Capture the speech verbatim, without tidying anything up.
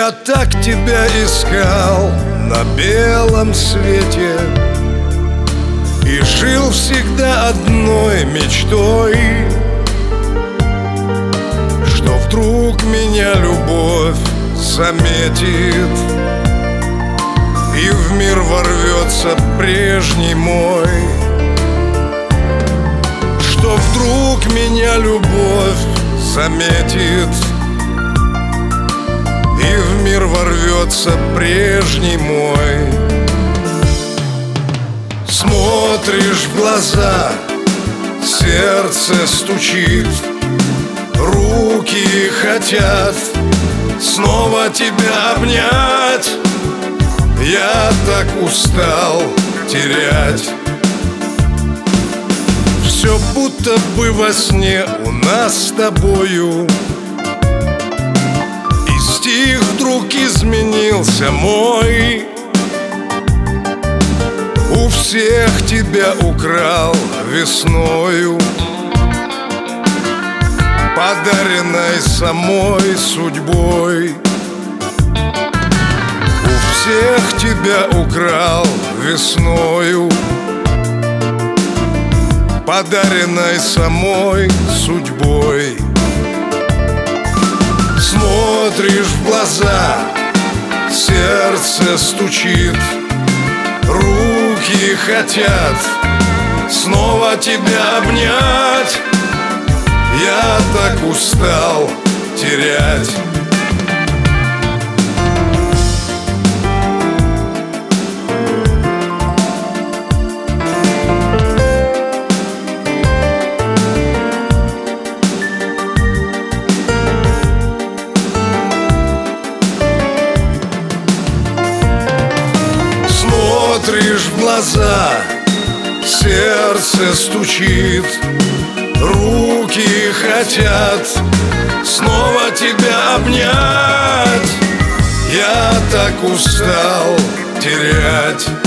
Я так тебя искал на белом свете и жил всегда одной мечтой, что вдруг меня любовь заметит и в мир ворвется прежний мой. Что вдруг меня любовь заметит и в мир ворвется прежний мой. Смотришь в глаза, сердце стучит, руки хотят снова тебя обнять. Я так устал терять. Все будто бы во сне у нас с тобою, и стих вдруг изменился мой. У всех тебя украл весною, подаренной самой судьбой. У всех тебя украл весною, подаренной самой судьбой. Смотришь в глаза, сердце стучит, руки хотят снова тебя обнять. Я так устал терять. Смотришь в глаза, сердце стучит, руки хотят снова тебя обнять. Я так устал терять.